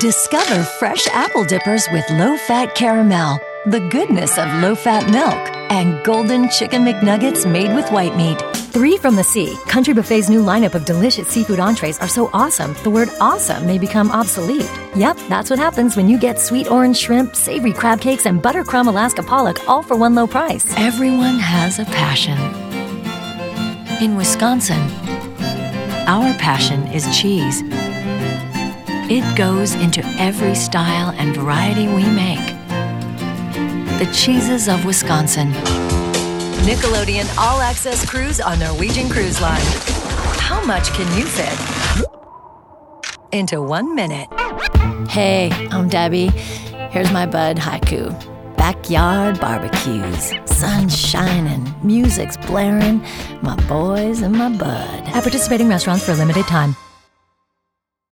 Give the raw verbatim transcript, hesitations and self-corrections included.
Discover fresh apple dippers with low-fat caramel, the goodness of low-fat milk, and golden chicken McNuggets made with white meat. Three from the Sea, Country Buffet's new lineup of delicious seafood entrees are so awesome, the word awesome may become obsolete. Yep, that's what happens when you get sweet orange shrimp, savory crab cakes, and buttercrumb Alaska pollock all for one low price. Everyone has a passion. In Wisconsin, our passion is cheese. It goes into every style and variety we make. The cheeses of Wisconsin. Nickelodeon All-Access Cruise on Norwegian Cruise Line. How much can you fit into one minute? Hey, I'm Debbie. Here's my bud haiku. Backyard barbecues, sun shining, music's blaring, my boys and my bud. At participating restaurants for a limited time.